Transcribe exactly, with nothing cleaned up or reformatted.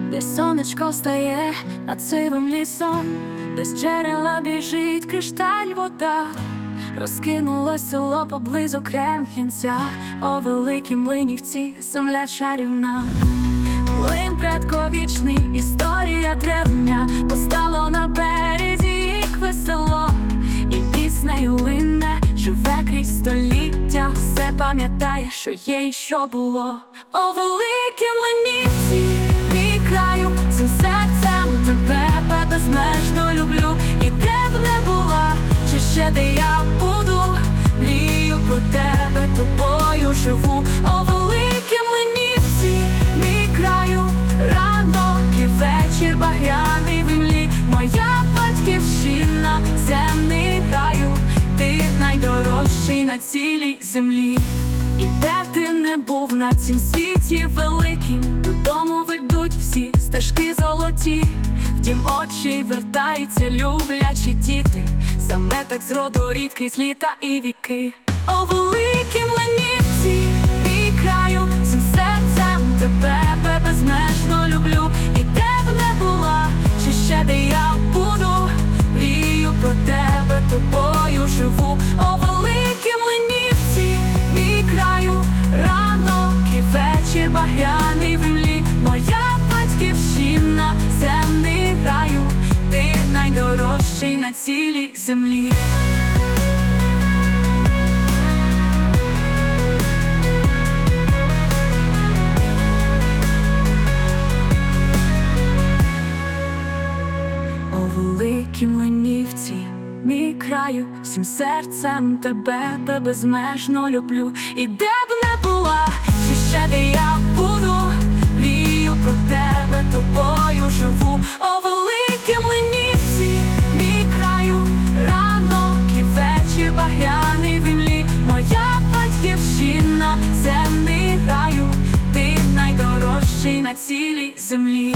де сонечко встає над сивим лісом, де з джерела біжить кришталь вода. Розкинулось село поблизу Кремкінця, о великій Млинівці, земля чарівна. Млин предковічний, історія древня, постало на березі Ікви село, і піснею лине, живе крізь століття, все пам'ятає, що є і що було. О великій Млинівці, мій краю, цим серцем тебе безмежно люблю. І де б не була, чи ще де я буду, мрію про тебе, тобою живу. О великій Млинівці, мій краю, ранок і вечір багряний в імлі, моя батьківщина, земний раю, ти найдорожчий на цілій землі. І де ти не був на цім світі великім, додому ведуть всі стежки золоті. Втім очі вертаються люблячі діти, саме так з роду рід крізь літа і віки. О великій Млинівці, мій краю, цим серцем тебе безмежно люблю. І де б не була, чи ще де я буду, мрію про тебе, тобою живу. О великій Млинівці, мій краю, ранок і вечір багряний в імлі, моя батьківщина, земний раю, ти найдорожчий на цілій землі. О великій Млинівці, мій краю, всім серцем тебе безмежно люблю. І де б не була, чи ще де я буду, мрію про тебе, тобою живу. О великій Млинівці, мій краю, ранок і вечір багряний в імлі, моя батьківщина, земний раю, ти найдорожчий на цілій землі.